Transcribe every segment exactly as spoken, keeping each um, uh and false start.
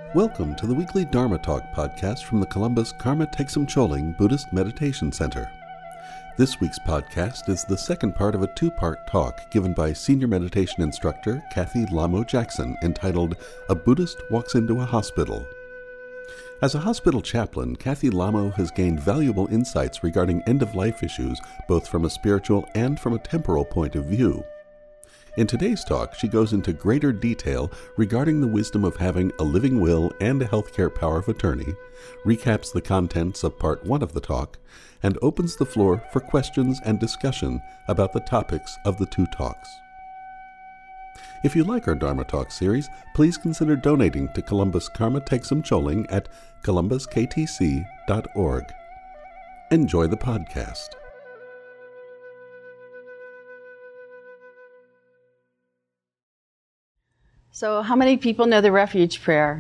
Welcome to the weekly Dharma Talk podcast from the Columbus Karma Thegsum Choling Buddhist Meditation Center. This week's podcast is the second part of a two-part talk given by senior meditation instructor Kathy Lamo Jackson entitled A Buddhist Walks into a Hospital. As a hospital chaplain, Kathy Lamo has gained valuable insights regarding end-of-life issues both from a spiritual and from a temporal point of view. In today's talk, she goes into greater detail regarding the wisdom of having a living will and a healthcare power of attorney, recaps the contents of part one of the talk, and opens the floor for questions and discussion about the topics of the two talks. If you like our Dharma Talk series, please consider donating to Columbus Karma Thegsum Choling at columbus k t c dot org. Enjoy the podcast. So how many people know the refuge prayer?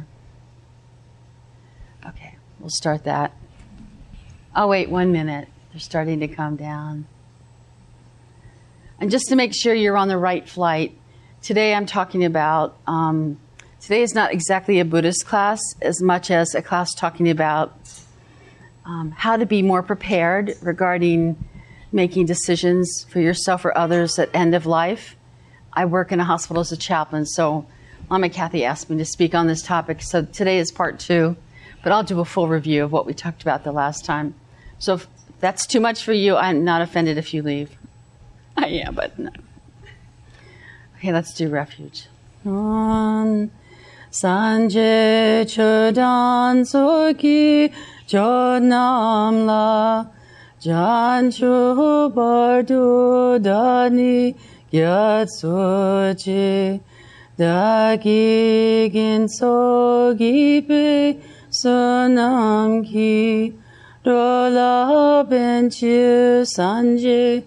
Okay, we'll start that. Oh, wait one minute. They're starting to come down. And just to make sure you're on the right flight, today I'm talking about, um, today is not exactly a Buddhist class as much as a class talking about um, how to be more prepared regarding making decisions for yourself or others at end of life. I work in a hospital as a chaplain, so Mama Kathy asked me to speak on this topic, so today is part two, but I'll do a full review of what we talked about the last time. So if that's too much for you, I'm not offended if you leave. I am, but no. Okay, let's do refuge. On Sanje Chodan Soki Chodnamla Janchu Bardu Dani Gyatsochi Dagi Ginsogi Be Sonamki Rola Benchu Sanje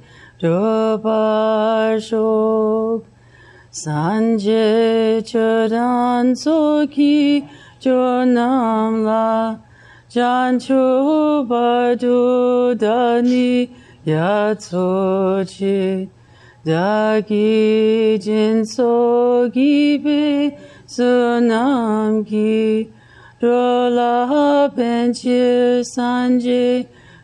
Robarshok Sanje Chodan Soki Jonamla Janchu Bardu Dani Yatsochi Dagi Jinso Gibe Sunamki Rola Benchi Sanje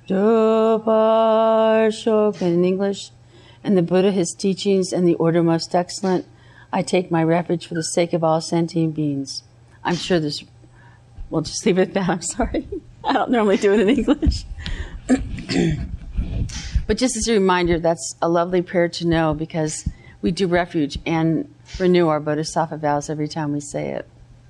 Dobar in English, and the Buddha, his teachings, and the order most excellent. I take my refuge for the sake of all sentient beings. I'm sure this, we'll just leave it at that. I'm sorry. I don't normally do it in English. But just as a reminder, that's a lovely prayer to know because we do refuge and renew our Bodhisattva vows every time we say it.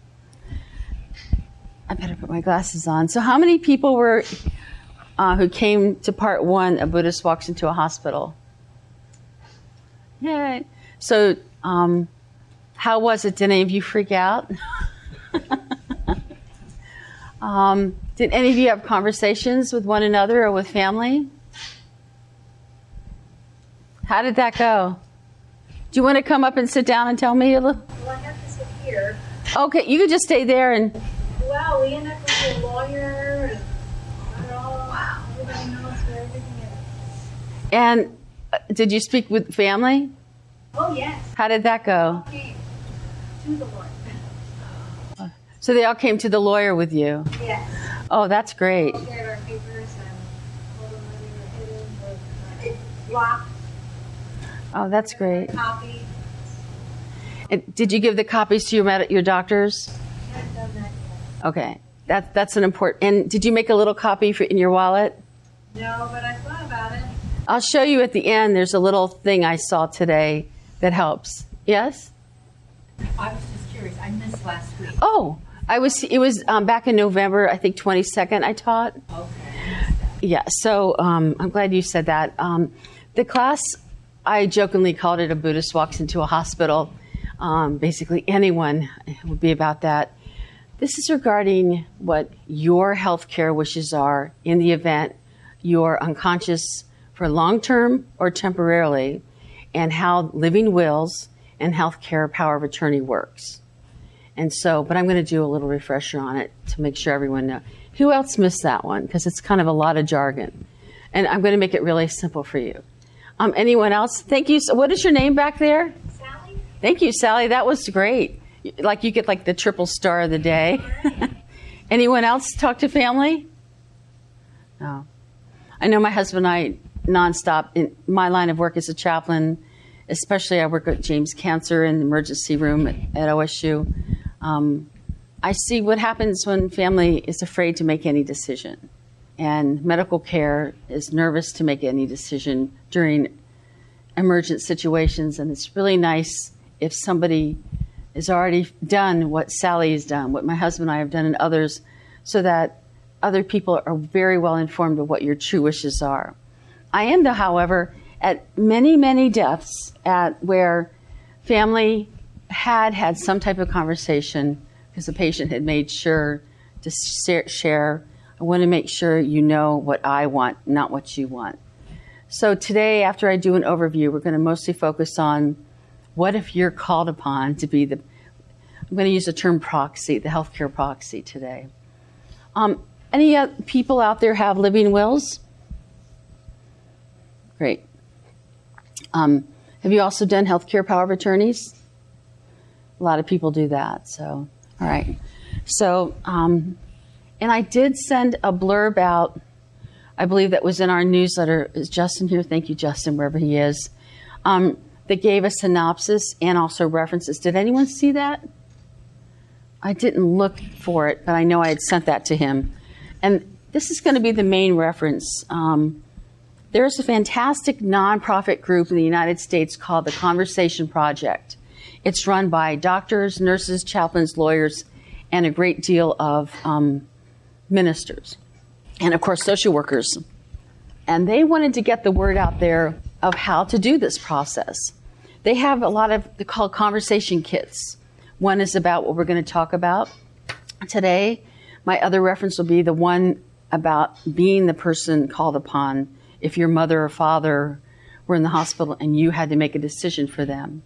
I better put my glasses on. So how many people were uh, who came to part one, A Buddhist Walks into a Hospital? Yay. So um, how was it? Did any of you freak out? um, did any of you have conversations with one another or with family? How did that go? Do you want to come up and sit down and tell me a little? Well, I have to sit here. Okay, you could just stay there and... Well, we end up with a lawyer and all, wow. Everybody knows where everything is. And uh, did you speak with family? Oh, yes. How did that go? Okay. To the lawyer. So they all came to the lawyer with you? Yes. Oh, that's great. We shared our papers and told them that we were hidden with blocked. Oh, that's great. Copy. And did you give the copies to your med- your doctors? I haven't done that yet. Okay, that that's an important. And did you make a little copy for in your wallet? No, but I thought about it. I'll show you at the end. There's a little thing I saw today that helps. Yes. I was just curious. I missed last week. Oh, I was. It was um, back in November. I think twenty-second. I taught. Okay. Yeah. So um, I'm glad you said that. Um, the class, I jokingly called it A Buddhist Walks into a Hospital. Um, basically, anyone would be about that. This is regarding what your healthcare wishes are in the event you're unconscious for long-term or temporarily, and how living wills and healthcare power of attorney works. And so, but I'm going to do a little refresher on it to make sure everyone knows. Who else missed that one? Because it's kind of a lot of jargon. And I'm going to make it really simple for you. Um, anyone else? Thank you. So what is your name back there? Sally? Thank you, Sally. That was great. like you get like the triple star of the day. Anyone else talk to family? No. I know my husband and I nonstop. In my line of work as a chaplain, especially I work at James Cancer in the emergency room at, at O S U. Um, I see what happens when family is afraid to make any decision. And medical care is nervous to make any decision during emergent situations. And it's really nice if somebody has already done what Sally has done, what my husband and I have done, and others, so that other people are very well informed of what your true wishes are. I am, though, however, at many, many deaths at where family had had some type of conversation because the patient had made sure to share, I want to make sure you know what I want, not what you want. So today, after I do an overview, we're going to mostly focus on what if you're called upon to be the, I'm going to use the term proxy, the healthcare proxy today. Um, any uh, people out there have living wills? Great. Um, have you also done healthcare power of attorneys? A lot of people do that, so, all right. So, um, and I did send a blurb out, I believe that was in our newsletter. Is Justin here? Thank you, Justin, wherever he is. Um, that gave a synopsis and also references. Did anyone see that? I didn't look for it, but I know I had sent that to him. And this is going to be the main reference. Um, there's a fantastic nonprofit group in the United States called the Conversation Project. It's run by doctors, nurses, chaplains, lawyers, and a great deal of um, ministers. And, of course, social workers. And they wanted to get the word out there of how to do this process. They have a lot of, they're called conversation kits. One is about what we're going to talk about today. My other reference will be the one about being the person called upon if your mother or father were in the hospital and you had to make a decision for them.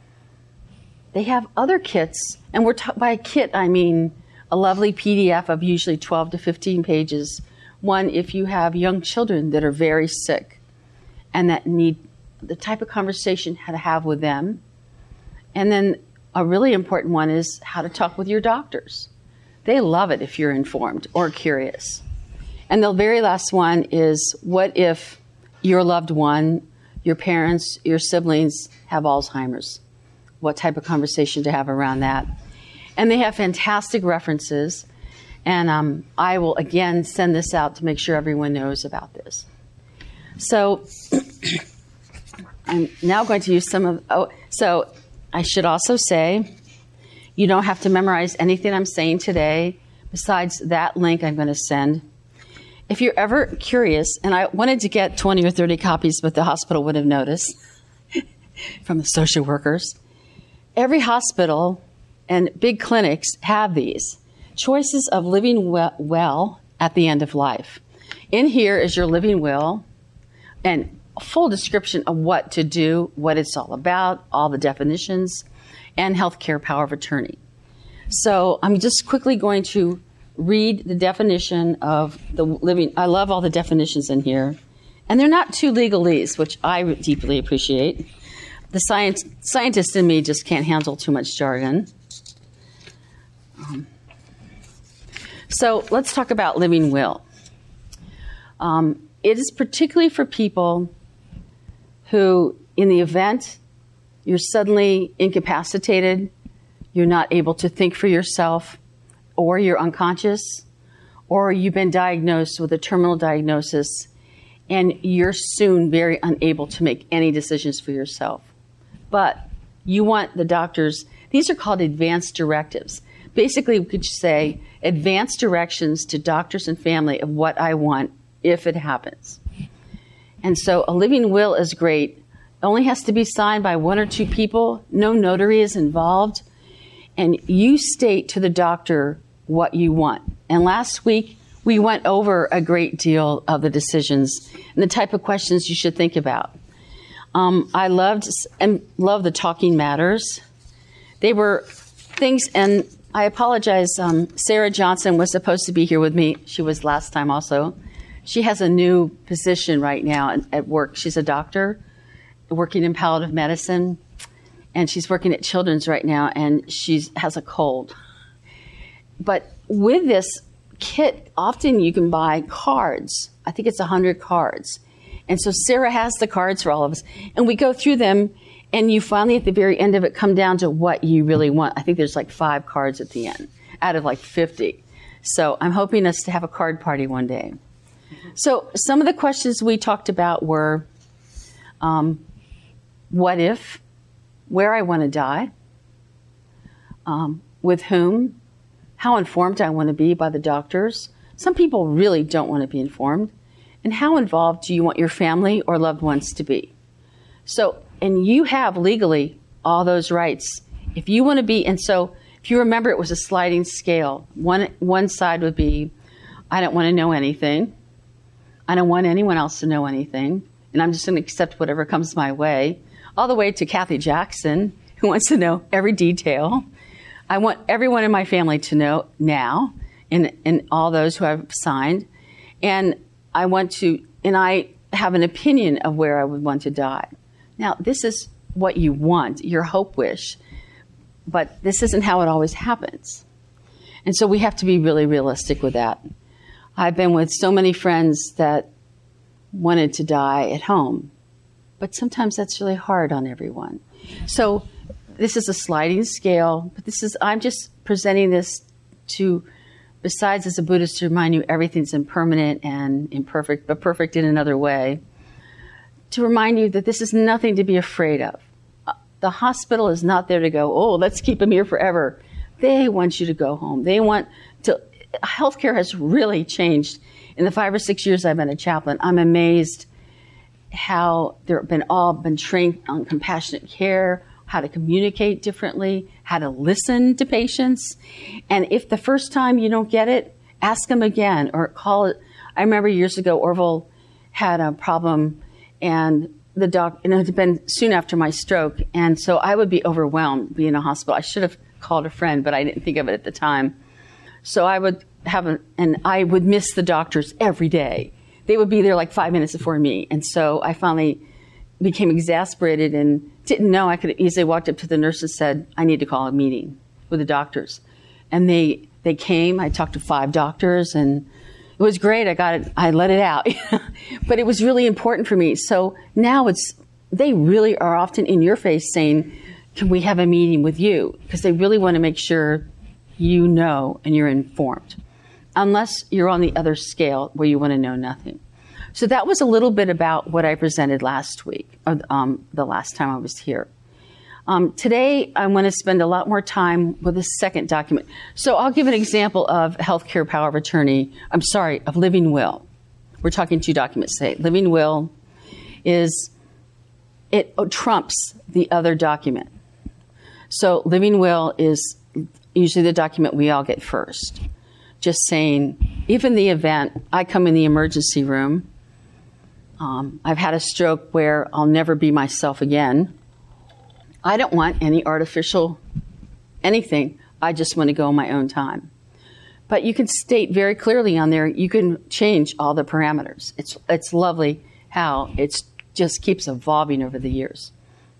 They have other kits, and we're ta- by a kit, I mean a lovely P D F of usually twelve to fifteen pages. One, if you have young children that are very sick and that need the type of conversation how to have with them. And then a really important one is how to talk with your doctors. They love it if you're informed or curious. And the very last one is, what if your loved one, your parents, your siblings have Alzheimer's? What type of conversation to have around that? And they have fantastic references. And um, I will, again, send this out to make sure everyone knows about this. So I'm now going to use some of, oh, so I should also say, you don't have to memorize anything I'm saying today besides that link I'm going to send. If you're ever curious, and I wanted to get twenty or thirty copies, but the hospital would have noticed from the social workers. Every hospital and big clinics have these. Choices of living well at the end of life. In here is your living will and a full description of what to do, what it's all about, all the definitions, and healthcare power of attorney. So I'm just quickly going to read the definition of the living. I love all the definitions in here. And they're not too legalese, which I deeply appreciate. The science, scientist in me just can't handle too much jargon. Um, So let's talk about living will. Um, it is particularly for people who, in the event you're suddenly incapacitated, you're not able to think for yourself, or you're unconscious, or you've been diagnosed with a terminal diagnosis, and you're soon very unable to make any decisions for yourself. But you want the doctors, these are called advanced directives. Basically, we could say advanced directions to doctors and family of what I want if it happens. And so a living will is great. It only has to be signed by one or two people. No notary is involved. And you state to the doctor what you want. And last week, we went over a great deal of the decisions and the type of questions you should think about. Um, I loved and love the talking matters. They were things, and I apologize. Um, Sarah Johnson was supposed to be here with me. She was last time also. She has a new position right now at work. She's a doctor working in palliative medicine. and she's working at Children's right now, and she has a cold. But with this kit, often you can buy cards. I think it's one hundred cards. And so Sarah has the cards for all of us, and we go through them, and you finally, at the very end of it, come down to what you really want. I think there's like five cards at the end, out of like fifty. So I'm hoping us to have a card party one day. So some of the questions we talked about were, um, what if, where I want to die, um, with whom, how informed I want to be by the doctors. Some people really don't want to be informed. And how involved do you want your family or loved ones to be? So, and you have legally all those rights. If you want to be, and so if you remember, it was a sliding scale. One, one side would be, I don't want to know anything. I don't want anyone else to know anything. And I'm just going to accept whatever comes my way. All the way to Kathy Jackson, who wants to know every detail. I want everyone in my family to know now, and, and all those who I've signed. And I want to, and I have an opinion of where I would want to die. Now, this is what you want, your hope wish, but this isn't how it always happens. And so we have to be really realistic with that. I've been with so many friends that wanted to die at home, but sometimes that's really hard on everyone. So this is a sliding scale, but this is, I'm just presenting this to, besides as a Buddhist, to remind you everything's impermanent and imperfect, but perfect in another way, to remind you that this is nothing to be afraid of. The hospital is not there to go, oh, let's keep him here forever. They want you to go home. They want to, healthcare has really changed. In the five or six years I've been a chaplain, I'm amazed how they've been all been trained on compassionate care, how to communicate differently, how to listen to patients. And if the first time you don't get it, ask them again or call it. I remember years ago, Orville had a problem, and the doc, and it had been soon after my stroke. And so I would be overwhelmed being in a hospital. I should have called a friend, but I didn't think of it at the time. So I would have a, and I would miss the doctors every day. They would be there like five minutes before me. And so I finally became exasperated and didn't know I could have easily walked up to the nurse and said, I need to call a meeting with the doctors. And they, they came, I talked to five doctors, and it was great. I got it, I let it out. But it was really important for me. So now it's, they really are often in your face saying, can we have a meeting with you? Because they really want to make sure you know and you're informed. Unless you're on the other scale where you want to know nothing. So that was a little bit about what I presented last week, or um, the last time I was here. Um, today, I want to spend a lot more time with the second document. So I'll give an example of healthcare power of attorney. I'm sorry, of living will. We're talking two documents today. Living will is, it trumps the other document. So living will is usually the document we all get first. Just saying, if in the event I come in the emergency room, um, I've had a stroke where I'll never be myself again. I don't want any artificial anything. I just want to go on my own time. But you can state very clearly on there, you can change all the parameters. It's, it's lovely how it just keeps evolving over the years.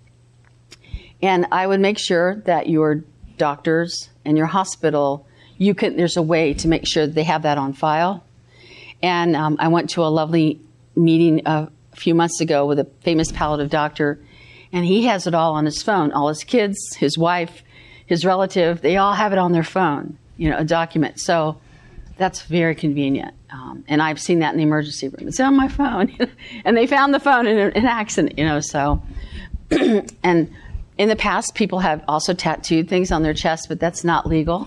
And I would make sure that your doctors and your hospital, you can, there's a way to make sure that they have that on file. And um, I went to a lovely meeting a few months ago with a famous palliative doctor, and he has it all on his phone. All his kids, his wife, his relative, they all have it on their phone, you know, a document. So that's very convenient. Um, and I've seen that in the emergency room. It's on my phone. And they found the phone in an accident, you know, so. And in the past, people have also tattooed things on their chest, but that's not legal.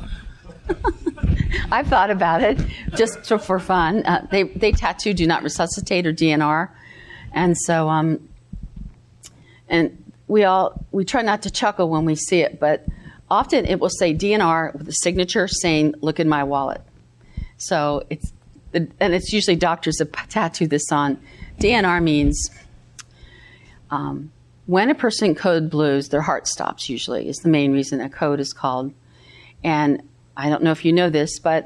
I've thought about it just to, for fun. Uh, they they tattoo do not resuscitate or D N R, and so um, and we all we try not to chuckle when we see it, but often it will say D N R with a signature saying "Look in my wallet." So it's and it's usually doctors that tattoo this on. D N R means um, when a person code blues, their heart stops. Usually, is the main reason a code is called, and I don't know if you know this, but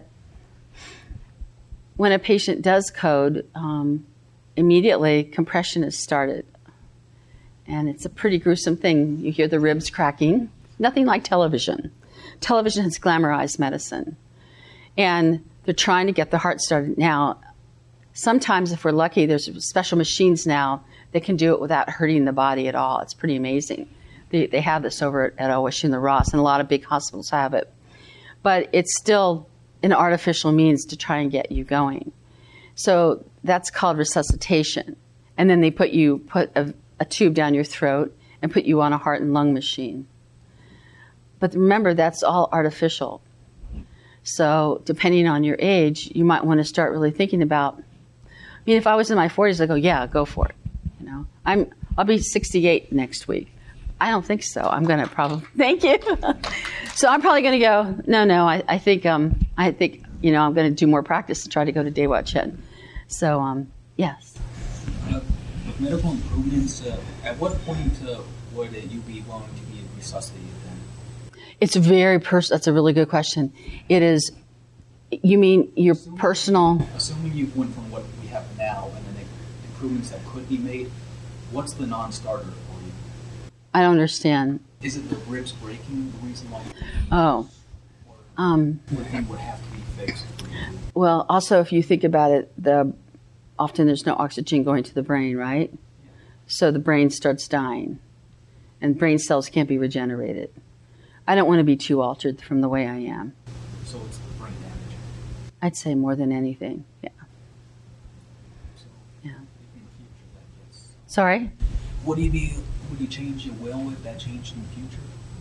when a patient does code, um, immediately compression is started. And it's a pretty gruesome thing. You hear the ribs cracking. Nothing like television. Television has glamorized medicine. And they're trying to get the heart started. Now, sometimes if we're lucky, there's special machines now that can do it without hurting the body at all. It's pretty amazing. They, they have this over at, at O S U and the Ross, and a lot of big hospitals have it. But it's still an artificial means to try and get you going. So that's called resuscitation. And then they put you put a, a tube down your throat and put you on a heart and lung machine. But remember, that's all artificial. So depending on your age, you might want to start really thinking about, I mean, if I was in my forties, I'd go, yeah, go for it. You know, I'm, I'll be sixty-eight next week. I don't think so. I'm going to probably, thank you. So I'm probably going to go, no, no, I, I think, um, I think, you know, I'm going to do more practice to try to go to Daewoo Chen. So, um, yes. Uh, with medical improvements, uh, at what point uh, would uh, you be willing to be resuscitated then? It's very personal. That's a really good question. It is, you mean your assuming, personal? Assuming you went from what we have now and then the improvements that could be made, what's the non-starter for you? I don't understand. Is it the ribs breaking the reason why? Oh. Or Um, what thing would have to be fixed for you? well, also, if you think about it, the often there's no oxygen going to the brain, right? Yeah. So the brain starts dying, and brain cells can't be regenerated. I don't want to be too altered from the way I am. So it's the brain damage. I'd say more than anything. Yeah. So Yeah. in the future, that gets. Sorry? Would you be? Would you change your will if that changed in the future?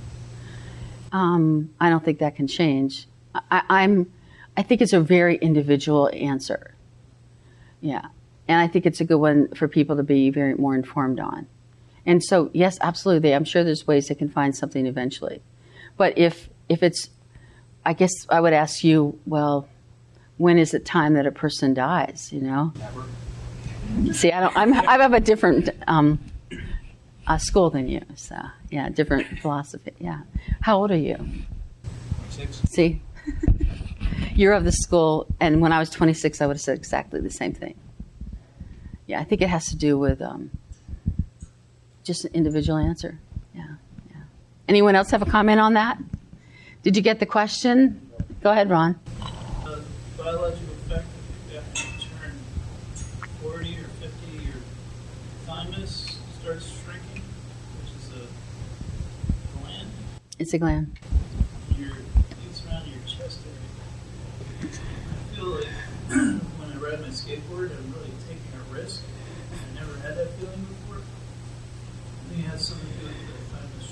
Um, I don't think that can change. I, I'm, I think it's a very individual answer. Yeah. And I think it's a good one for people to be very more informed on. And so, yes, absolutely. I'm sure there's ways they can find something eventually. But if, if it's, I guess I would ask you, well, when is it time that a person dies, you know? Never. See, I don't, I'm, I have a different, um, uh, school than you. So, yeah, different philosophy. Yeah. How old are you? twenty-six. See? You're of the school, and when I was twenty-six, I would have said exactly the same thing. Yeah, I think it has to do with um, just an individual answer. Yeah, yeah. Anyone else have a comment on that? Did you get the question? Go ahead, Ron. The biological effect that after you turn forty or fifty, your thymus starts shrinking, which is a gland. It's a gland. Your it's around your chest area. I feel like when I ride my skateboard, I'm really taking a risk. I never had that feeling before. I think it has something to do with the thymus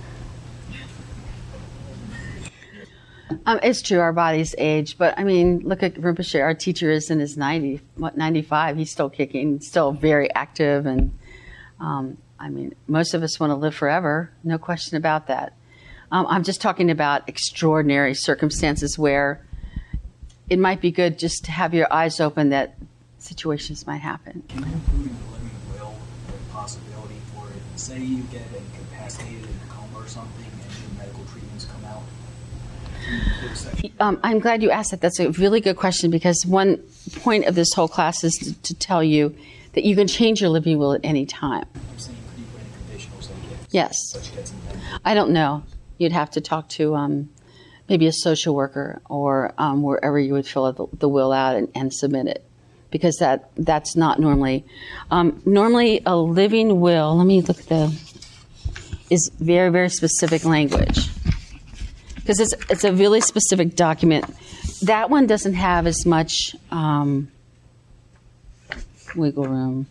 shrinking. Um, it's true, our bodies age, but I mean, look at Rinpoche. Our teacher is in his ninety, what, ninety-five. He's still kicking, still very active, and um, I mean, most of us want to live forever, no question about that. Um, I'm just talking about extraordinary circumstances where it might be good just to have your eyes open that situations might happen. Can you include in the living will the possibility for it? Say you get incapacitated in a coma or something, and your medical treatments come out. Can you include section? Um, I'm glad you asked that. That's a really good question, because one point of this whole class is to, to tell you that you can change your living will at any time. I'm saying, could you put in a conditional say yes? Yes. Such gets invented. I don't know. You'd have to talk to um, maybe a social worker or um, wherever you would fill the, the will out and, and submit it, because that that's not normally. Um, normally, a living will, let me look at the, is very, very specific language, because it's, it's a really specific document. That one doesn't have as much um, wiggle room.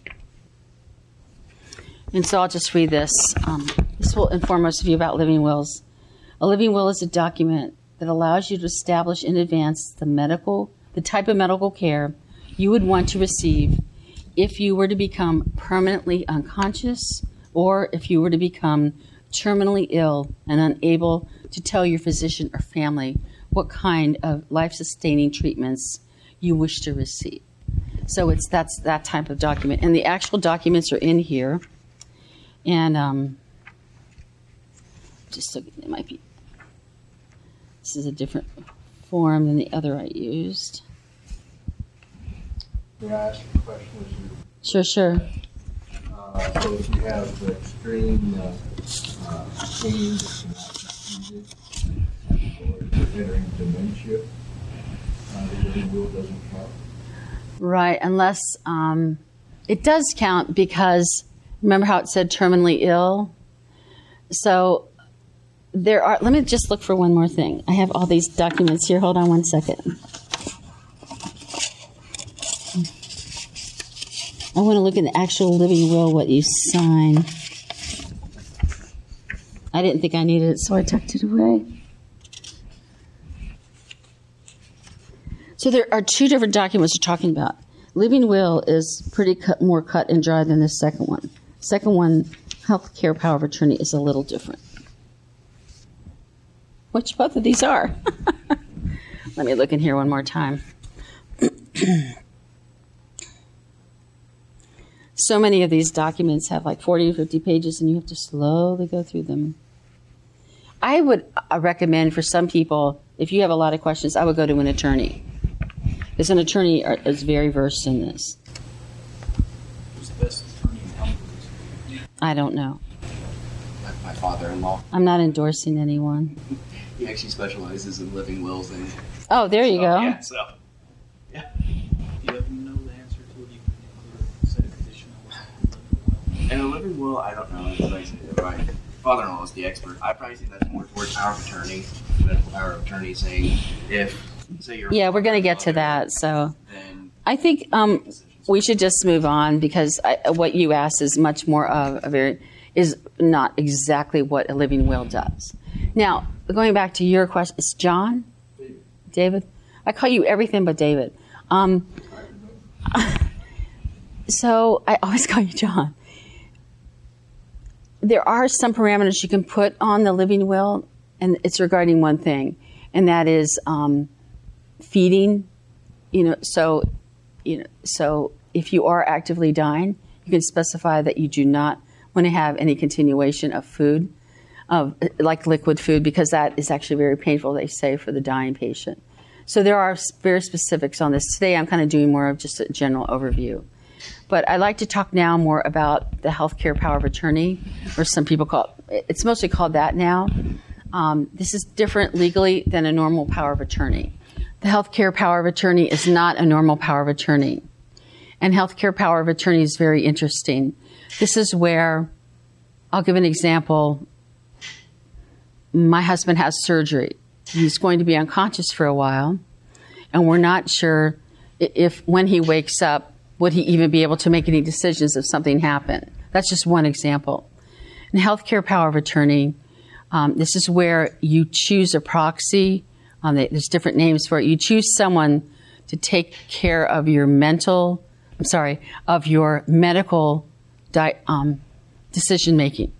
And so I'll just read this. Um, this will inform most of you about living wills. A living will is a document that allows you to establish in advance the medical, the type of medical care you would want to receive if you were to become permanently unconscious, or if you were to become terminally ill and unable to tell your physician or family what kind of life-sustaining treatments you wish to receive. So it's that's that type of document. And the actual documents are in here. And um, just so it might be, this is a different form than the other I used. May I ask you a question? As you, Sure, sure. uh, So if you have the extreme uh, uh, pain that cannot be treated, or if you're entering dementia, uh, the living will doesn't count. Right, unless um, it does count because remember how it said terminally ill? So there are, let me just look for one more thing. I have all these documents here. Hold on one second. I want to look at the actual living will, what you sign. I didn't think I needed it, so I tucked it away. So there are two different documents we're talking about. Living will is pretty cut, more cut and dry than the second one. Second one, health care power of attorney, is a little different. Which both of these are. Let me look in here one more time. So many of these documents have like forty or fifty pages, and you have to slowly go through them. I would uh, recommend for some people, if you have a lot of questions, I would go to an attorney. Because an attorney are, is very versed in this. Who's the best attorney in town? I don't know. My, my father-in-law. I'm not endorsing anyone. He actually specializes in living wills and. Oh, there you so, go. Yeah, so. Yeah. Do you have to know the answer to it? You can include a set of conditional will. And a living will, I don't know. It's like, my father-in-law is the expert. I probably think that's more towards power of attorney, medical power of attorney, saying if, say you're. Yeah, we're going to get to that. So Then I think um, we should just move on because I, what you asked is much more of a very, is not exactly what a living will does. Now, going back to your question, it's John? David. David? I call you everything but David. Um, so I always call you John. There are some parameters you can put on the living will, and it's regarding one thing, and that is um, feeding. You know, so you know, so if you are actively dying, you can specify that you do not want to have any continuation of food, of like liquid food, because that is actually very painful, they say, for the dying patient. So there are very specifics on this. Today I'm kind of doing more of just a general overview. But I'd like to talk now more about the healthcare power of attorney, or some people call it, it's mostly called that now. Um, this is different legally than a normal power of attorney. The healthcare power of attorney is not a normal power of attorney. And healthcare power of attorney is very interesting. This is where, I'll give an example. My husband has surgery. He's going to be unconscious for a while, and we're not sure if when he wakes up, would he even be able to make any decisions if something happened. That's just one example. In healthcare power of attorney, um, this is where you choose a proxy. Um, there's different names for it. You choose someone to take care of your mental, I'm sorry, of your medical di- um, decision making.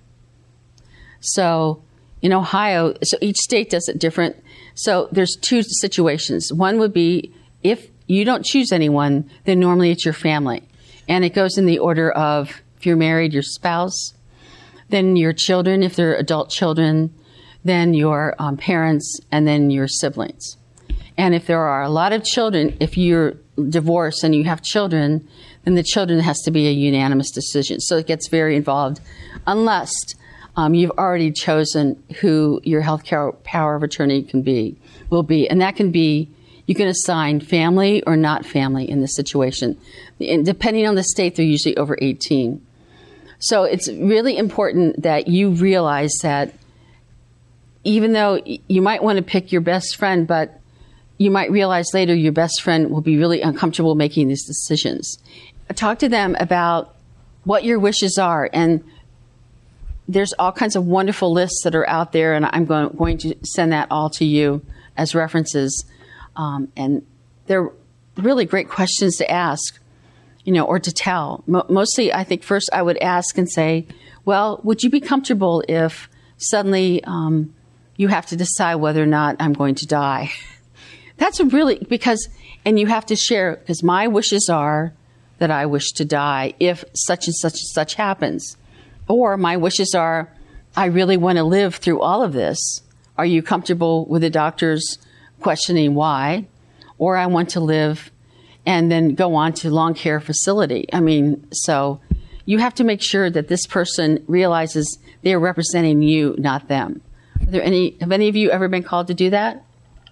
So in Ohio, so each state does it different. So there's two situations. One would be if you don't choose anyone, then normally it's your family. And it goes in the order of, if you're married, your spouse, then your children, if they're adult children, then your um, parents, and then your siblings. And if there are a lot of children, if you're divorced and you have children, then the children has to be a unanimous decision. So it gets very involved, unless um, you've already chosen who your health care power of attorney can be, will be. And that can be, you can assign family or not family in this situation. And depending on the state, they're usually over eighteen. So it's really important that you realize that even though you might want to pick your best friend, but you might realize later your best friend will be really uncomfortable making these decisions. Talk to them about what your wishes are. And there's all kinds of wonderful lists that are out there, and I'm going, going to send that all to you as references. Um, and they're really great questions to ask, you know, or to tell. Mo- mostly, I think first I would ask and say, well, would you be comfortable if suddenly um, you have to decide whether or not I'm going to die? That's a really, because, and you have to share, because my wishes are that I wish to die if such and such and such happens. Or my wishes are, I really want to live through all of this. Are you comfortable with the doctors questioning why? Or I want to live and then go on to long care facility. I mean, so you have to make sure that this person realizes they are representing you, not them. Are there any, have any of you ever been called to do that?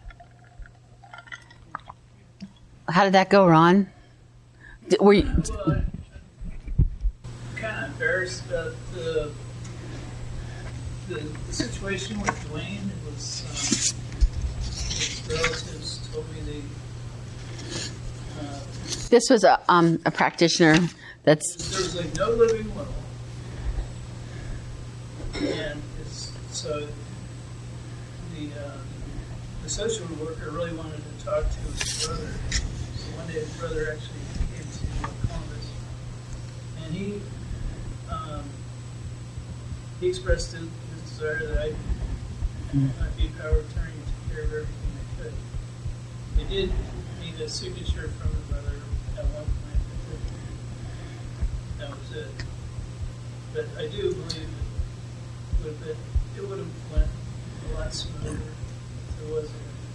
How did that go, Ron? D- Were you, Well, I'm kind of embarrassed about the, the, the situation with Dwayne. It was, um, his relatives told me they, uh, this was a, um, a practitioner that's, there was like no living will. And it's, so the, uh, the social worker really wanted to talk to his brother. So one day his brother actually came to Columbus, and he um, he expressed his, his desire that I I'd be a power of attorney to take care of everything I could. They did need a signature from the brother at one point, but that was it. But I do believe it would have been, it would have went a lot smoother if there wasn't.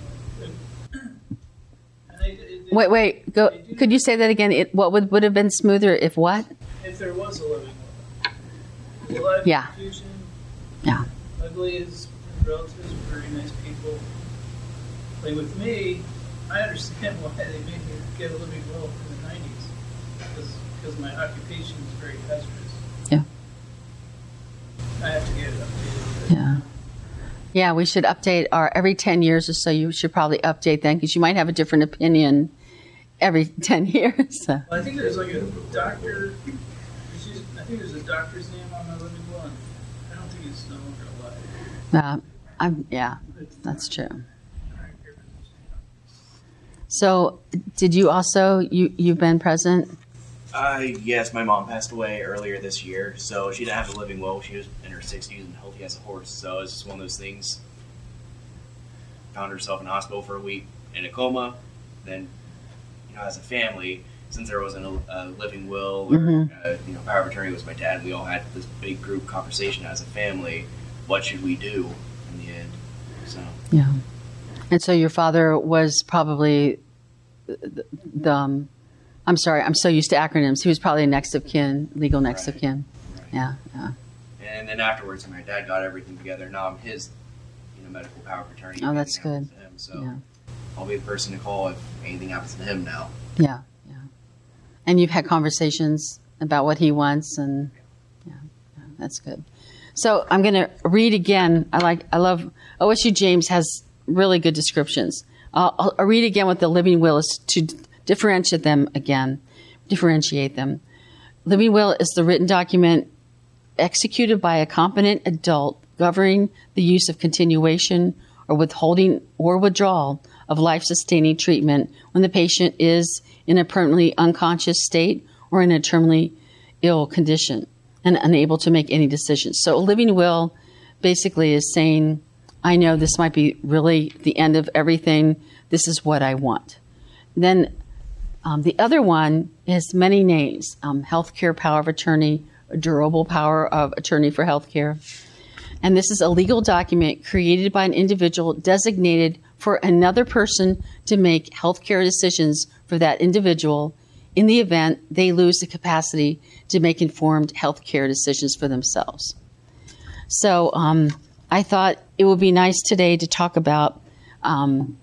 And they, it, wait, wait, go, could you say that again? It, what would, would have been smoother if what? If there was a living will. There's a lot of Yeah. confusion. Yeah. Ugly is his relatives are very nice people. Like with me, I understand why they made me get a living will in the nineties. Because because my occupation is very hazardous. Yeah. I have to get it updated. Yeah. Yeah, we should update our, every ten years or so, you should probably update then, because you might have a different opinion every ten years. So. Well, I think there's like a doctor, it's just- I think there's a doctor's name on my living will, and I don't think he's no longer alive. Uh, I'm, yeah, that's true. So, did you also, you, you've been present? Uh, yes, my mom passed away earlier this year, so she didn't have a living will. She was in her sixties and healthy as a horse, so it's just one of those things. Found herself in the hospital for a week in a coma. Then, you know, as a family, since there wasn't a, a living will or Mhm. uh, you know, power of attorney was my dad, we all had this big group conversation as a family. What should we do in the end? So Yeah. And so your father was probably the, the um, I'm sorry, I'm so used to acronyms. He was probably next of kin, legal next of Right. kin. Right. Yeah, yeah. And then afterwards, my dad got everything together. Now I'm his, you know, medical power of attorney. Oh, if that's anything happens good. to him. So Yeah. I'll be the person to call if anything happens to him now. Yeah, yeah. And you've had conversations about what he wants, and yeah, yeah that's good. So I'm going to read again. I like, I love O S U James has really good descriptions. Uh, I'll, I'll read again what the living will is to d- differentiate them again, differentiate them. Living will is the written document executed by a competent adult governing the use of continuation or withholding or withdrawal of life-sustaining treatment when the patient is in a permanently unconscious state or in a terminally ill condition and unable to make any decisions. So a living will basically is saying, I know this might be really the end of everything. This is what I want. Then um, the other one is many names, um, healthcare power of attorney, durable power of attorney for healthcare. And this is a legal document created by an individual designated for another person to make healthcare decisions for that individual in the event they lose the capacity to make informed healthcare decisions for themselves. So um, I thought it would be nice today to talk about um,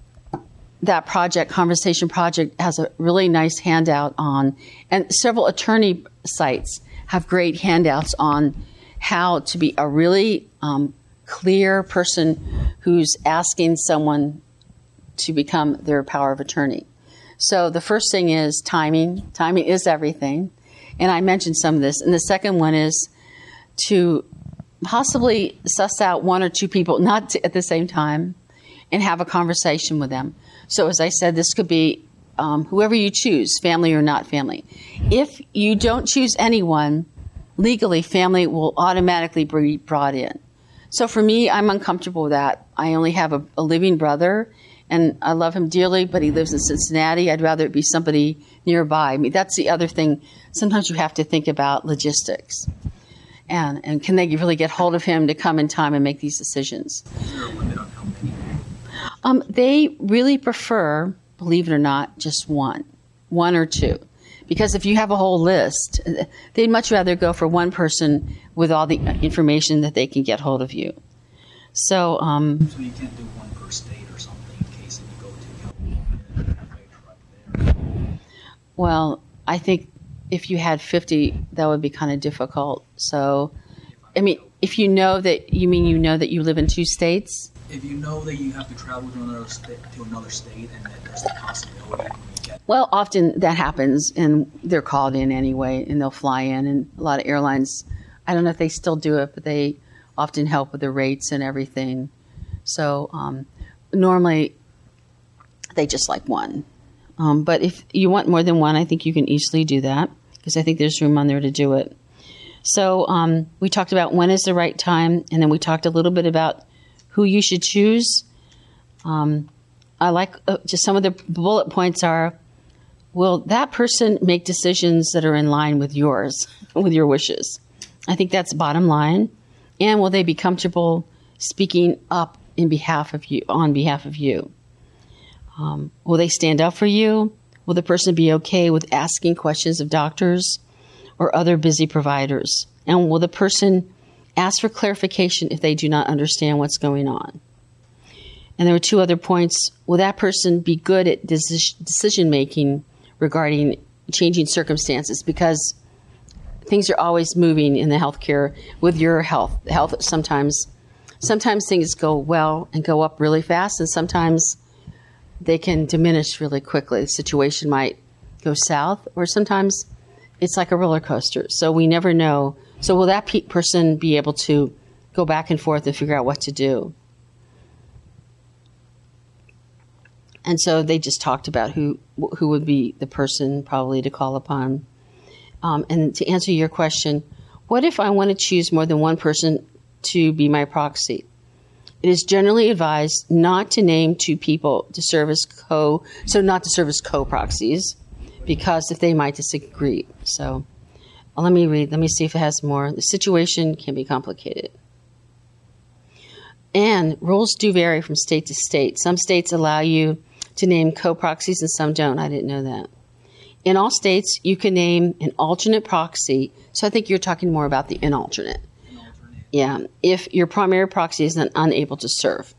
that project. Conversation Project has a really nice handout on, and several attorney sites have great handouts on how to be a really um, clear person who's asking someone to become their power of attorney. So the first thing is timing. Timing is everything. And I mentioned some of this. And the second one is to possibly suss out one or two people, not to, at the same time, and have a conversation with them. So as I said, this could be um, whoever you choose, family or not family. If you don't choose anyone, legally, family will automatically be brought in. So for me, I'm uncomfortable with that. I only have a, a living brother, and I love him dearly, but he lives in Cincinnati. I'd rather it be somebody nearby. I mean, that's the other thing. Sometimes you have to think about logistics. And, and can they really get hold of him to come in time and make these decisions? Is there a limit on how many? Um, they really prefer, believe it or not, just one, one or two. Because if you have a whole list, they'd much rather go for one person with all the information that they can get hold of you. So, um, So you can't do one per state or something in case if you go to California and have a truck there. well, I think if you had fifty, that would be kind of difficult. So, I mean, if you know that, you mean you know that you live in two states? If you know that you have to travel to another state, to another state, and that there's a possibility when you get Well, often that happens, and they're called in anyway, and they'll fly in. And a lot of airlines, I don't know if they still do it, but they often help with the rates and everything. So um, normally they just like one. Um, but if you want more than one, I think you can easily do that, because I think there's room on there to do it. So um, we talked about when is the right time, and then we talked a little bit about who you should choose. Um, I like uh, just some of the bullet points are, will that person make decisions that are in line with yours, with your wishes? I think that's bottom line. And will they be comfortable speaking up in behalf of you, on behalf of you? Um, will they stand up for you? Will the person be okay with asking questions of doctors or other busy providers? And will the person ask for clarification if they do not understand what's going on? And there were two other points. Will that person be good at decision making regarding changing circumstances? Because things are always moving in the healthcare with your health. Health sometimes, sometimes things go well and go up really fast, and sometimes they can diminish really quickly. The situation might go south, or sometimes it's like a roller coaster. So we never know. So will that pe- person be able to go back and forth and figure out what to do? And so they just talked about who who would be the person probably to call upon. Um, and to answer your question, what if I want to choose more than one person to be my proxy? It is generally advised not to name two people to serve as co, so not to serve as co-proxies, because if they might disagree. So well, let me read. Let me see if it has more. The situation can be complicated. And rules do vary from state to state. Some states allow you to name co-proxies and some don't. I didn't know that. In all states, you can name an alternate proxy. So I think you're talking more about the inalternate. Yeah, if your primary proxy is then unable to serve.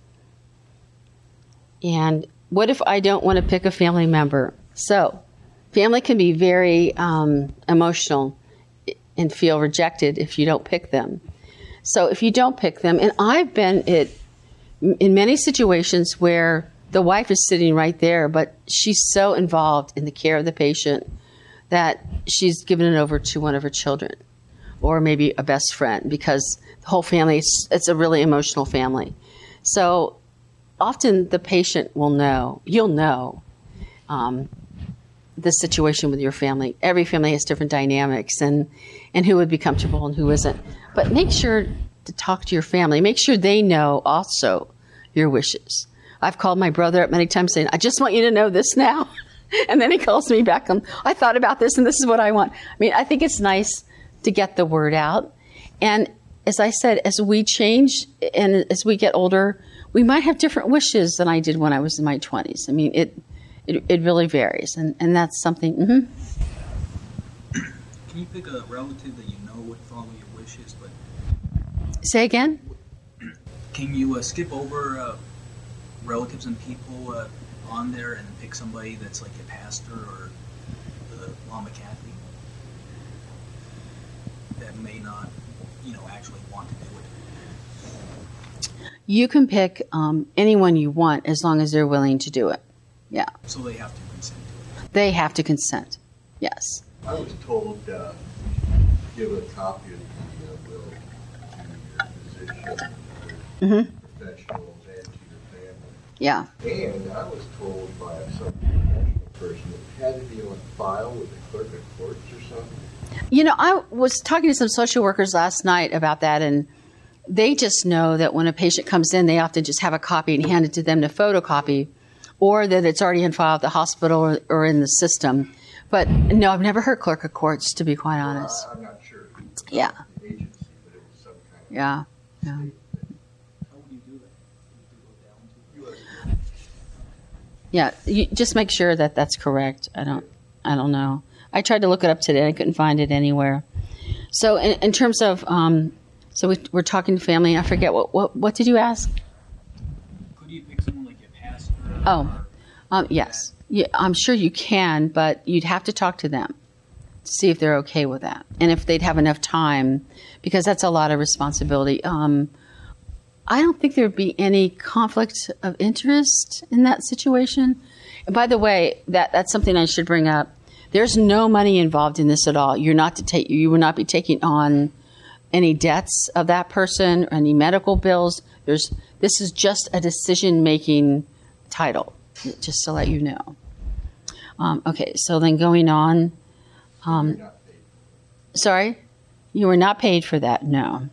And what if I don't want to pick a family member? So family can be very um, emotional and feel rejected if you don't pick them. So if you don't pick them, and I've been it in many situations where the wife is sitting right there, but she's so involved in the care of the patient that she's given it over to one of her children or maybe a best friend, because the whole family, it's, it's a really emotional family. So often the patient will know, you'll know um, the situation with your family. Every family has different dynamics and, and who would be comfortable and who isn't. But make sure to talk to your family. Make sure they know also your wishes. I've called my brother up many times saying, I just want you to know this now. And then he calls me back and I thought about this and this is what I want. I mean, I think it's nice to get the word out. And as I said, as we change and as we get older, we might have different wishes than I did when I was in my twenties. I mean, it it, it really varies. And, and that's something. Mm-hmm. Can you pick a relative that you know would follow your wishes? But say again? Can you uh, skip over uh, relatives and people uh, on there and pick somebody that's like a pastor or the Lama Kathy that may not, you know, actually want to do it? You can pick um, anyone you want as long as they're willing to do it. Yeah. So they have to consent to it. They have to consent. Yes. I was told uh, give a copy of the uh, will to your physician, your Mm-hmm. professionals, and to your family. Yeah. And I was told by some professional person that it had to be on file with the clerk of courts or something. You know, I was talking to some social workers last night about that, and they just know that when a patient comes in, they often just have a copy and hand it to them to photocopy, or that it's already in file at the hospital or, or in the system. But no, I've never heard clerk of courts, to be quite honest. Uh, I'm not sure. It was Yeah. the agency, but it was some kind of Yeah. Yeah. How would you do that? Would you go down to Yeah. You just make sure that that's correct. I don't. I don't know. I tried to look it up today. I couldn't find it anywhere. So in, in terms of, um, so we, we're talking to family. I forget, what, what what did you ask? Could you pick someone like a pastor? Oh, um, yes. Yeah, I'm sure you can, but you'd have to talk to them to see if they're okay with that. And if they'd have enough time, because that's a lot of responsibility. Um, I don't think there'd be any conflict of interest in that situation. And by the way, that that's something I should bring up. There's no money involved in this at all. You're not to take. You will not be taking on any debts of that person or any medical bills. There's. This is just a decision-making title, just to let you know. Um, okay, so then going on. Um, sorry, you were not paid for that. No.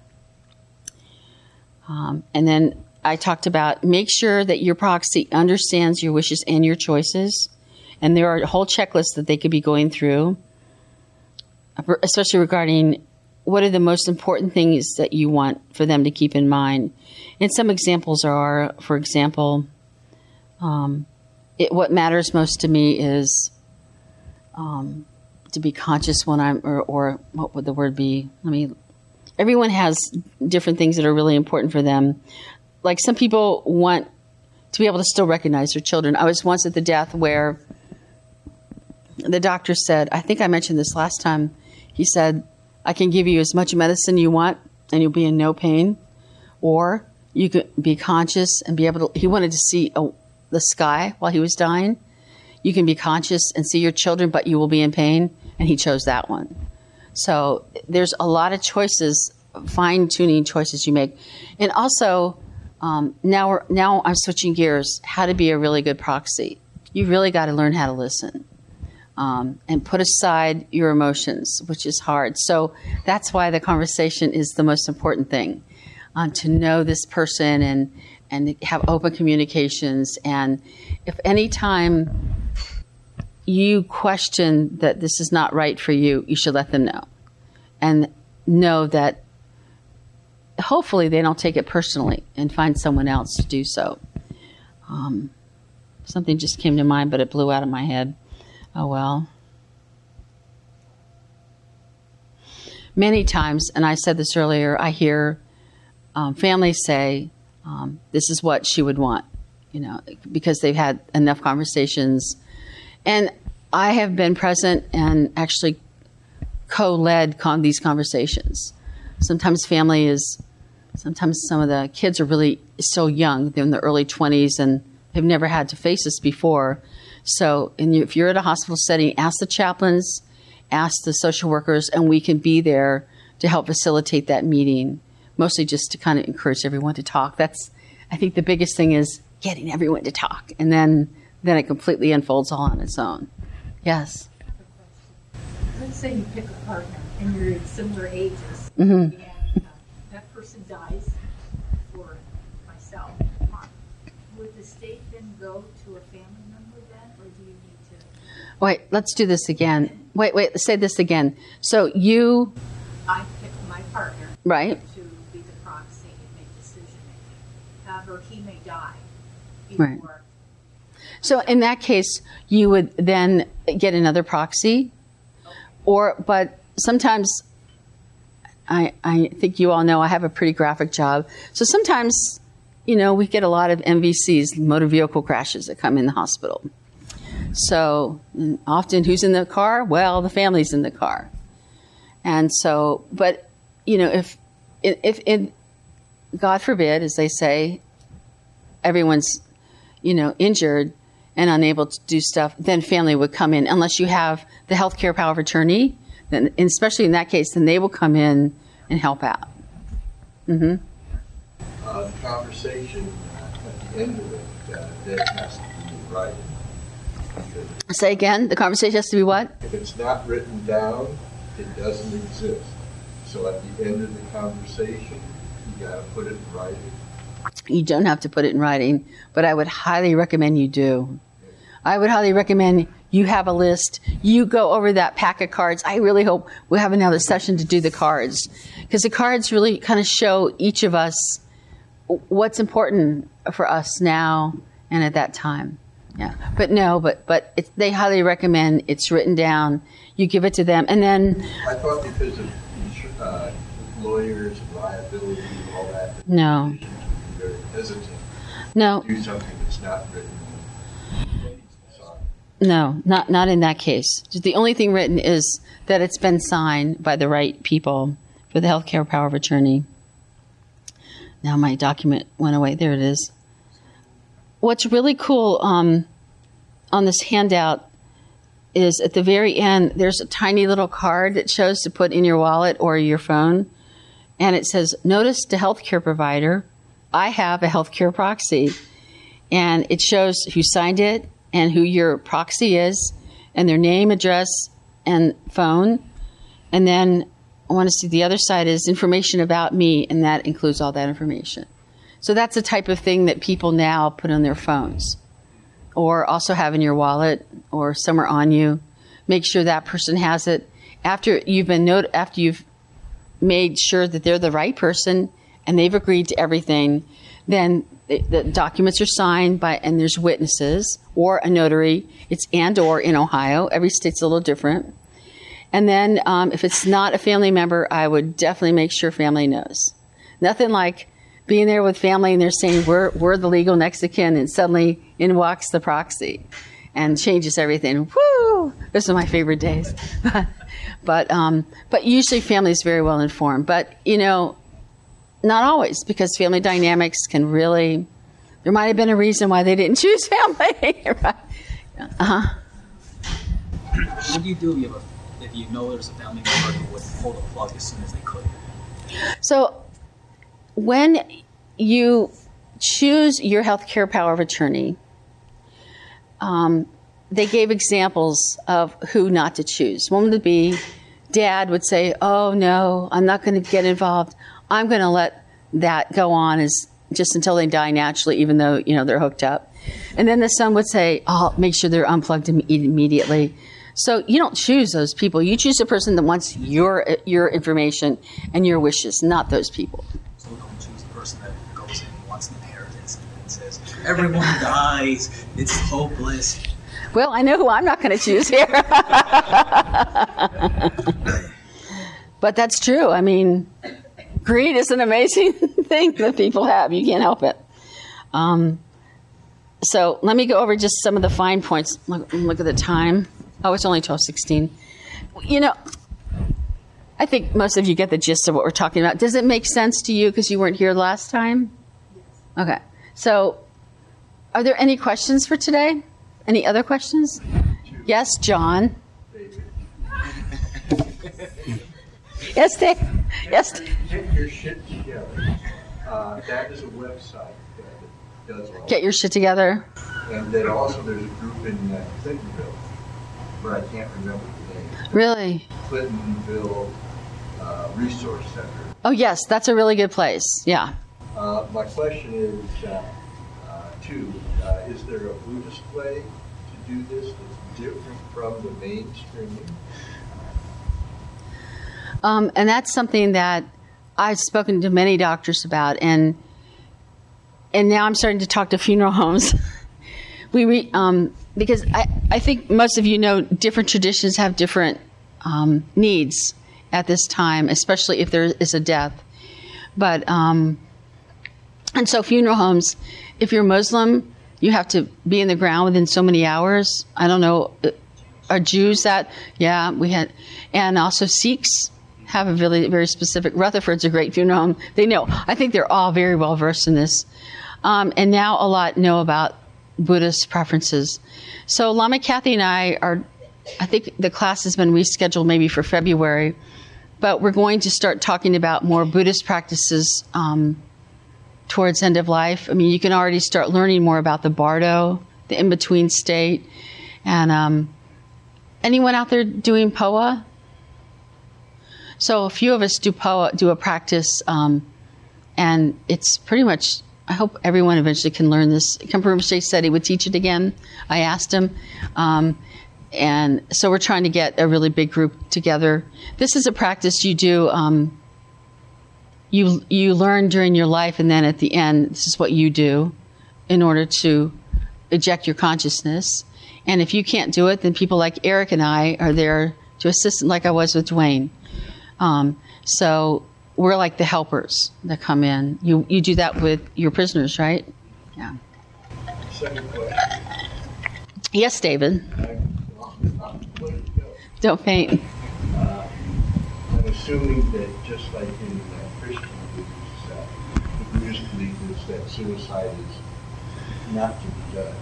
Um, and then I talked about make sure that your proxy understands your wishes and your choices. And there are a whole checklist that they could be going through, especially regarding what are the most important things that you want for them to keep in mind. And some examples are, for example, um, it, what matters most to me is um, to be conscious when I'm, or, or what would the word be? Let me, everyone has different things that are really important for them. Like some people want to be able to still recognize their children. I was once at the death where the doctor said, I think I mentioned this last time, he said, I can give you as much medicine you want and you'll be in no pain, or you could be conscious and be able to, he wanted to see a, the sky while he was dying. You can be conscious and see your children, but you will be in pain, and he chose that one. So there's a lot of choices, fine-tuning choices you make. And also, um, now, we're, now I'm switching gears, how to be a really good proxy. You really got to learn how to listen. Um, and put aside your emotions, which is hard. So that's why the conversation is the most important thing, um, to know this person and and have open communications. And if any time you question that this is not right for you, you should let them know. And know that hopefully they don't take it personally and find someone else to do so. Um, something just came to mind, but it blew out of my head. Oh, well. Many times, and I said this earlier, I hear um, families say, um, this is what she would want, you know, because they've had enough conversations. And I have been present and actually co-led con- these conversations. Sometimes family is, sometimes some of the kids are really so young, they're in the early twenties and they've never had to face this before. So and if you're at a hospital setting, ask the chaplains, ask the social workers, and we can be there to help facilitate that meeting, mostly just to kind of encourage everyone to talk. That's, I think the biggest thing is getting everyone to talk, and then, then it completely unfolds all on its own. Yes? Let's say you pick a partner and you're in similar ages, Mm-hmm. and uh, that person dies, for myself. Would the state then go to a family member then, or do you need to? Wait, let's do this again. Wait, wait, say this again. So you... I pick my partner. Right. To be the proxy and make decision making. However, he may die before. Right. So in that case, you would then get another proxy, or but sometimes I I think you all know I have a pretty graphic job. So sometimes, you know, we get a lot of M V Cs, motor vehicle crashes, that come in the hospital. So often, who's in the car? Well, the family's in the car. And so, but you know, if if in God forbid, as they say, everyone's you know injured and unable to do stuff, then family would come in, unless you have the healthcare power of attorney. Then, and especially in that case, then they will come in and help out. Mm-hmm. Uh, the conversation at the end of it, uh, that has to be right. Say again, the conversation has to be what? If it's not written down, it doesn't exist. So at the end of the conversation, you got to put it in writing. You don't have to put it in writing, but I would highly recommend you do. I would highly recommend you have a list. You go over that pack of cards. I really hope we'll have another session to do the cards, because the cards really kind of show each of us what's important for us now and at that time. Yeah, but no, but but it's, they highly recommend it's written down. You give it to them, and then. I thought because of uh, lawyers, liability, all that. No. Very hesitant. No. To do something that's not written. No, not not in that case. The only thing written is that it's been signed by the right people for the healthcare power of attorney. Now my document went away. There it is. What's really cool um, on this handout is at the very end, there's a tiny little card that shows to put in your wallet or your phone. And it says, notice to healthcare provider, I have a healthcare proxy. And it shows who signed it and who your proxy is and their name, address, and phone. And then I want to see the other side is information about me, and that includes all that information. So that's the type of thing that people now put on their phones or also have in your wallet or somewhere on you. Make sure that person has it. After you've been not- after you've made sure that they're the right person and they've agreed to everything, then the, the documents are signed by, and there's witnesses or a notary. It's and or in Ohio. Every state's a little different. And then um, if it's not a family member, I would definitely make sure family knows. Nothing like being there with family and they're saying we're we're the legal next of kin, and suddenly in walks the proxy and changes everything. Woo! Those are my favorite days. but um, but usually family is very well informed. But you know, not always, because family dynamics can really. There might have been a reason why they didn't choose family. Right? Uh-huh. What do you do if you, have a, if you know there's a family member who would pull the plug as soon as they could? So when you choose your healthcare power of attorney, um, they gave examples of who not to choose. One would be, Dad would say, oh, no, I'm not going to get involved. I'm going to let that go on as just until they die naturally, even though, you know, they're hooked up. And then the son would say, oh, make sure they're unplugged im- immediately. So you don't choose those people. You choose a person that wants your your information and your wishes, not those people. So don't choose the person that goes in and wants an inheritance and says, everyone dies, it's hopeless. Well, I know who I'm not going to choose here. But that's true. I mean, greed is an amazing thing that people have. You can't help it. Um, so let me go over just some of the fine points. Look, look at the time. Oh, it's only twelve sixteen. You know, I think most of you get the gist of what we're talking about. Does it make sense to you because you weren't here last time? Okay. So are there any questions for today? Any other questions? Yes, John. Yes, Dave. Yes. Get your shit together. Uh, that is a website that does all Get your shit together. And then also there's a group in uh, Clintonville, but I can't remember the name. Really? Clintonville uh, Resource Center. Oh, yes, that's a really good place. Yeah. Uh, my question is, uh, uh, two, uh, is there a Buddhist way to do this that's different from the mainstream? Um, and that's something that I've spoken to many doctors about, and and now I'm starting to talk to funeral homes. we re, um, because I, I think most of you know different traditions have different um, needs at this time, especially if there is a death. But um, and so funeral homes, if you're Muslim, you have to be in the ground within so many hours. I don't know, are Jews that? Yeah, we had, and also Sikhs have a really very specific. Rutherford's a great funeral home. They know. I think they're all very well versed in this. Um, and now a lot know about Buddhist preferences. So Lama Kathy and I are, I think the class has been rescheduled maybe for February, but we're going to start talking about more Buddhist practices um, towards end of life. I mean, you can already start learning more about the Bardo, the in-between state. And um, anyone out there doing P O A? So a few of us do P O A, do a practice, um, and it's pretty much, I hope everyone eventually can learn this. Khenpo Rinpoche said he would teach it again. I asked him. Um, and so we're trying to get a really big group together. This is a practice you do, um, you you learn during your life, and then at the end, this is what you do in order to eject your consciousness. And if you can't do it, then people like Eric and I are there to assist, like I was with Dwayne. Um, so we're like the helpers that come in. You you do that with your prisoners, right? Yeah. Second question. Yes, David. I- I'll let it go. Don't faint. Uh, I'm assuming that just like in uh, Christian beliefs, uh, the Buddhist belief is that suicide is not to be done.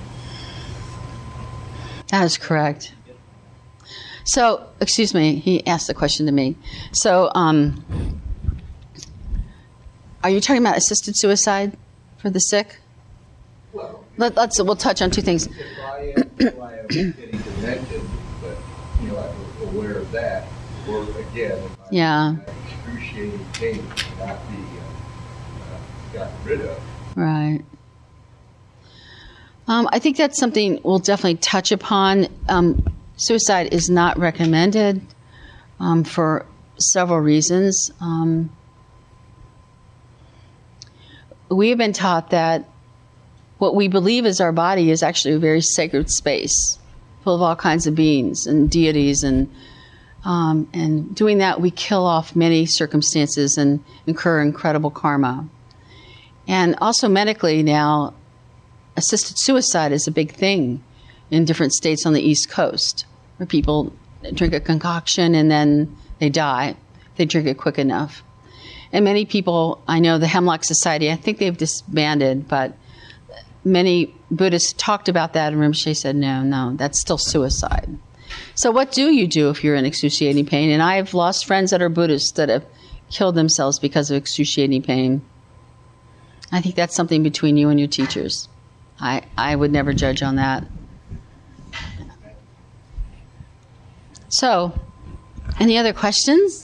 That is correct. So, excuse me, he asked the question to me. So, um, are you talking about assisted suicide for the sick? Well, Let, let's we'll touch on two things. if I am, if I am getting demented, but you know I'm aware of that, or again, if I'm Yeah. in excruciating pain cannot be uh, uh, gotten rid of. Right. Um, I think that's something we'll definitely touch upon. Um, suicide is not recommended um, for several reasons. Um, we have been taught that what we believe is our body is actually a very sacred space, full of all kinds of beings and deities, and um, and doing that, we kill off many circumstances and incur incredible karma. And also medically now, assisted suicide is a big thing in different states on the East Coast, where people drink a concoction and then they die if they drink it quick enough. And many people, I know the Hemlock Society, I think they've disbanded, but many Buddhists talked about that, and Rinpoche said, no, no, that's still suicide. So what do you do if you're in excruciating pain? And I've lost friends that are Buddhists that have killed themselves because of excruciating pain. I think that's something between you and your teachers. I, I would never judge on that. So, any other questions?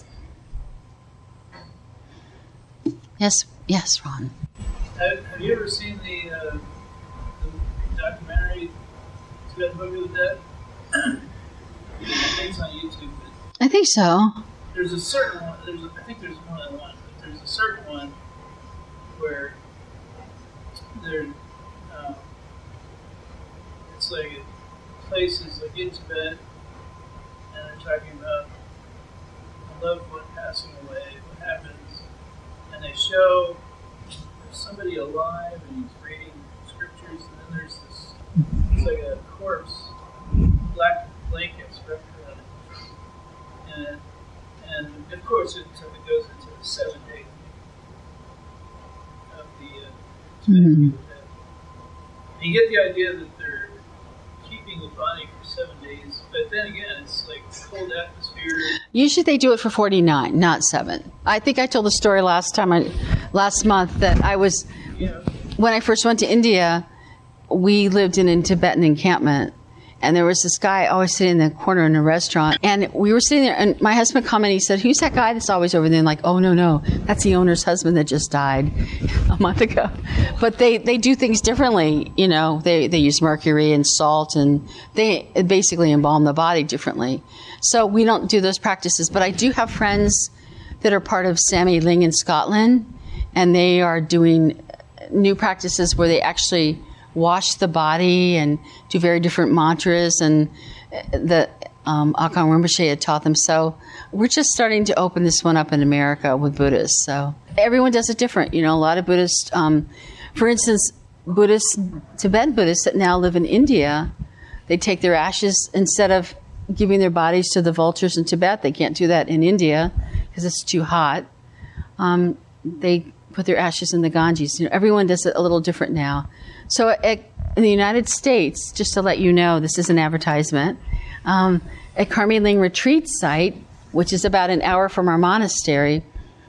Yes, yes, Ron. Have, have you ever seen the, uh, the documentary Tibetan Boogie with Dead? I think it's on YouTube. But I think so. there's a certain one. There's a, I think there's more than one. But there's a certain one where there, um, it's like places like in Tibet, and they're talking about a loved one passing away. What happens? And they show there's somebody alive and he's reading scriptures, and then there's this, it's like a corpse, black blankets wrapped around it. And, and of course it, it goes into the seven day of the uh, Tibetan Mhm. Buddha. And you get the idea that they're keeping the body for seven days, but then again, it's like cold atmosphere. Usually they do it for forty-nine, not seven. I think I told the story last time, I, last month, that I was, You know, when I first went to India, we lived in a Tibetan encampment. And there was this guy always sitting in the corner in a restaurant. And we were sitting there, and my husband commented, he said, who's that guy that's always over there? And like, oh, no, no, that's the owner's husband that just died a month ago. But they, they do things differently. You know, they, they use mercury and salt, and they basically embalm the body differently. So we don't do those practices. But I do have friends that are part of Sammy Ling in Scotland, and they are doing new practices where they actually wash the body and do very different mantras, and the um, Akong Rinpoche had taught them. So we're just starting to open this one up in America with Buddhists. So everyone does it different. You know, a lot of Buddhists, um, for instance, Buddhists, Tibetan Buddhists that now live in India, they take their ashes, instead of giving their bodies to the vultures in Tibet, they can't do that in India because it's too hot. Um, they put their ashes in the Ganges. You know, everyone does it a little different now. So at, in the United States, just to let you know, this is an advertisement, um, at Karmi Ling Retreat Site, which is about an hour from our monastery,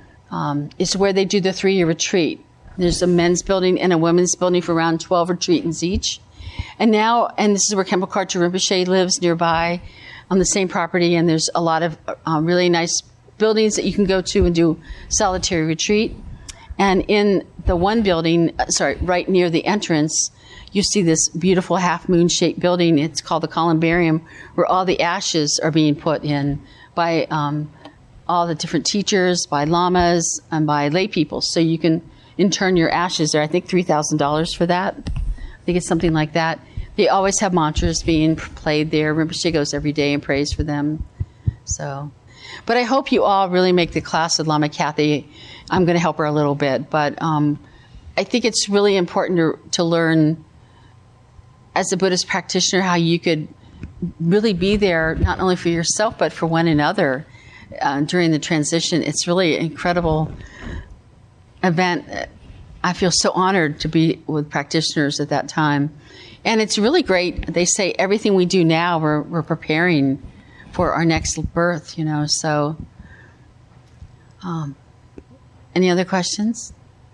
um, is where they do the three-year retreat. There's a men's building and a women's building for around twelve retreatants each. And now, and this is where Khenpo Karthar Rinpoche lives nearby on the same property, and there's a lot of uh, really nice buildings that you can go to and do solitary retreat. And in the one building, uh, sorry, right near the entrance, you see this beautiful half-moon-shaped building. It's called the Columbarium, where all the ashes are being put in by um, all the different teachers, by lamas, and by lay people. So you can intern your ashes there. I think three thousand dollars for that. I think it's something like that. they always have mantras being played there. Rinpoche goes every day and prays for them. So, but I hope you all really make the class with Lama Kathy. I'm going to help her a little bit, but um, I think it's really important to, to learn as a Buddhist practitioner how you could really be there not only for yourself but for one another uh, during the transition. It's really an incredible event. I feel so honored to be with practitioners at that time. And it's really great. They say everything we do now, we're, we're preparing for our next birth, you know. So, um, any other questions?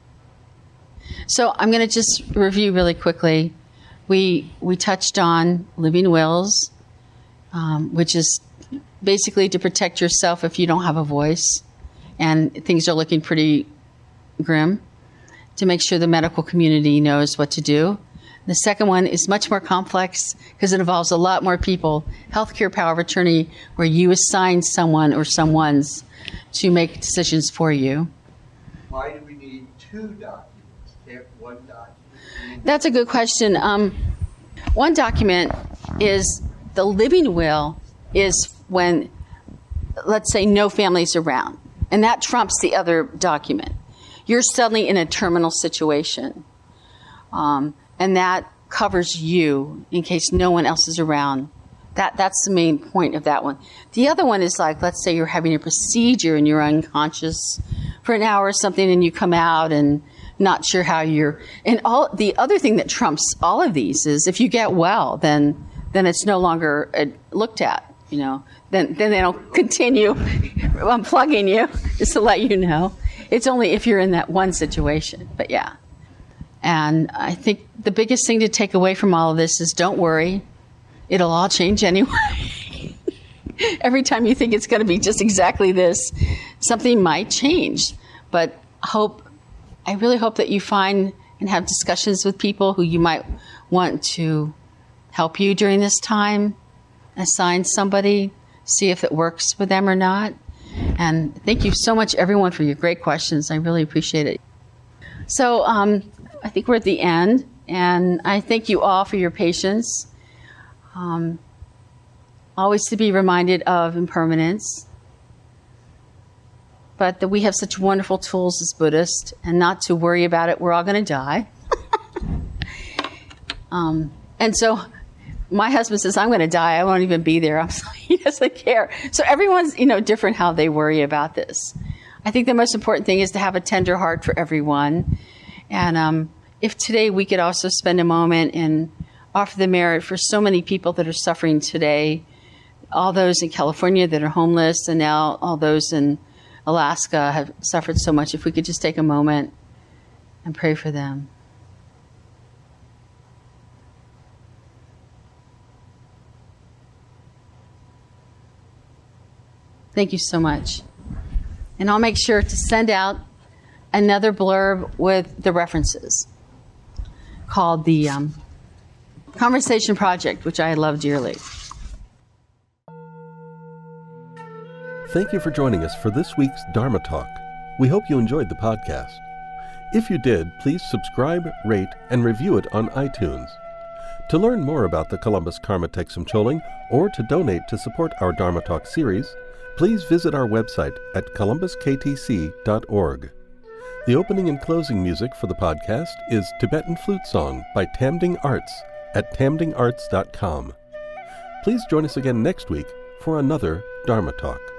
So I'm going to just review really quickly. We we touched on living wills, um, which is basically to protect yourself if you don't have a voice and things are looking pretty grim, to make sure the medical community knows what to do. The second one is much more complex because it involves a lot more people. Healthcare power of attorney, where you assign someone or someone's to make decisions for you. Why do we need two documents? Can't one document? That's a good question. Um, one document is the living will is when, let's say, no family's around, and that trumps the other document. You're suddenly in a terminal situation. Um, And that covers you in case no one else is around. That that's the main point of that one. The other one is like, let's say you're having a procedure and you're unconscious for an hour or something, and you come out and not sure how you're. And all the other thing that trumps all of these is if you get well, then then it's no longer uh, looked at. You know, then then they don't continue unplugging you. Just to let you know, it's only if you're in that one situation. But yeah. And I think the biggest thing to take away from all of this is don't worry. It'll all change anyway. Every time you think it's going to be just exactly this, something might change. But hope, I really hope that you find and have discussions with people who you might want to help you during this time. Assign somebody, see if it works for them or not. And thank you so much, everyone, for your great questions. I really appreciate it. So, um, I think we're at the end, and I thank you all for your patience. Um, always to be reminded of impermanence, but that we have such wonderful tools as Buddhists, and not to worry about it. We're all going to die. um, and so my husband says, I'm going to die. I won't even be there. I'm like, he doesn't care. So everyone's, you know, different how they worry about this. I think the most important thing is to have a tender heart for everyone. And um, if today we could also spend a moment and offer the merit for so many people that are suffering today, all those in California that are homeless, and now all those in Alaska have suffered so much, if we could just take a moment and pray for them. Thank you so much. And I'll make sure to send out another blurb with the references called the um, Conversation Project, which I love dearly. Thank you for joining us for this week's Dharma Talk. We hope you enjoyed the podcast. If you did, please subscribe, rate, and review it on iTunes. To learn more about the Columbus Karma Thegsum Choling or to donate to support our Dharma Talk series, please visit our website at columbus k t c dot org. The opening and closing music for the podcast is Tibetan Flute Song by Tamding Arts at tamding arts dot com. Please join us again next week for another Dharma Talk.